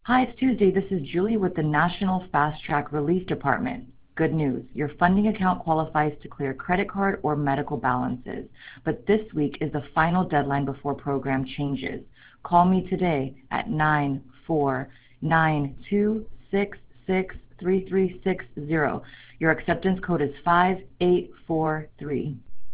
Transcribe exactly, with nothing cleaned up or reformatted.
Hi, it's Tuesday. This is Julie with the National Fast Track Relief Department. Good news. Your funding account qualifies to clear credit card or medical balances, but this week is the final deadline before program changes. Call me today at nine four nine two six six three three six zero. Your acceptance code is five eight four three.